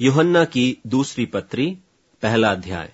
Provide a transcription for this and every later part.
यूहन्ना की दूसरी पत्री, पहला अध्याय।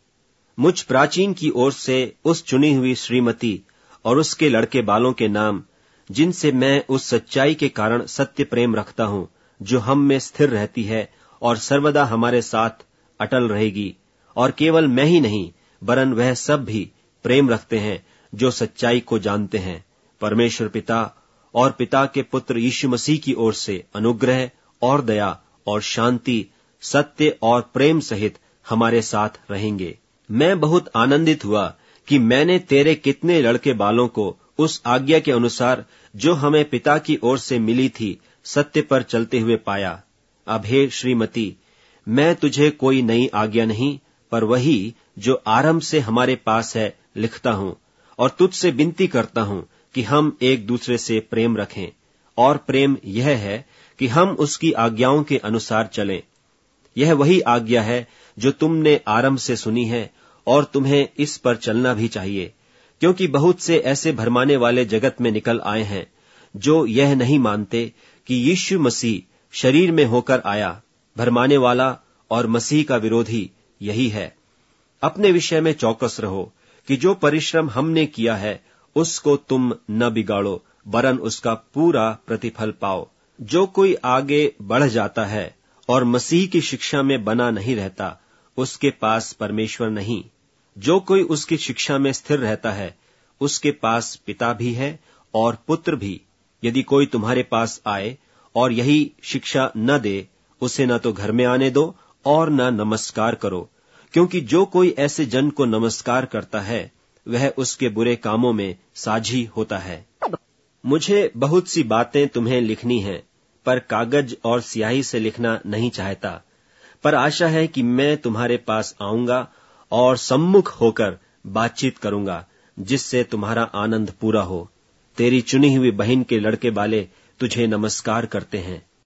मुझ प्राचीन की ओर से उस चुनी हुई श्रीमती और उसके लड़के बालों के नाम, जिनसे मैं उस सच्चाई के कारण सत्य प्रेम रखता हूं जो हम में स्थिर रहती है और सर्वदा हमारे साथ अटल रहेगी, और केवल मैं ही नहीं वरन वह सब भी प्रेम रखते हैं जो सच्चाई को जानते हैं। परमेश्वर पिता और पिता के पुत्र यीशु मसीह की ओर से अनुग्रह और दया और शांति सत्य और प्रेम सहित हमारे साथ रहेंगे। मैं बहुत आनंदित हुआ कि मैंने तेरे कितने लड़के बालों को उस आज्ञा के अनुसार जो हमें पिता की ओर से मिली थी सत्य पर चलते हुए पाया। अब हे श्रीमती, मैं तुझे कोई नई आज्ञा नहीं पर वही जो आरंभ से हमारे पास है लिखता हूं, और तुझसे विनती करता हूं कि हम एक दूसरे से प्रेम रखें। और प्रेम यह है कि हम उसकी आज्ञाओं के अनुसार चलें। यह वही आज्ञा है जो तुमने आरंभ से सुनी है, और तुम्हें इस पर चलना भी चाहिए, क्योंकि बहुत से ऐसे भरमाने वाले जगत में निकल आए हैं जो यह नहीं मानते कि यीशु मसीह शरीर में होकर आया। भरमाने वाला और मसीह का विरोधी यही है। अपने विषय में चौकस रहो कि जो परिश्रम हमने किया है उसको तुम न बिगाड़ो, वरन उसका पूरा प्रतिफल पाओ। जो कोई आगे बढ़ जाता है और मसीह की शिक्षा में बना नहीं रहता, उसके पास परमेश्वर नहीं। जो कोई उसकी शिक्षा में स्थिर रहता है, उसके पास पिता भी है और पुत्र भी। यदि कोई तुम्हारे पास आए और यही शिक्षा न दे, उसे न तो घर में आने दो और न नमस्कार करो, क्योंकि जो कोई ऐसे जन को नमस्कार करता है वह उसके बुरे कामों में साझी होता है। मुझे बहुत सी बातें तुम्हें लिखनी हैं, पर कागज और स्याही से लिखना नहीं चाहता, पर आशा है कि मैं तुम्हारे पास आऊंगा और सम्मुख होकर बातचीत करूंगा, जिससे तुम्हारा आनंद पूरा हो। तेरी चुनी हुई बहन के लड़के वाले तुझे नमस्कार करते हैं।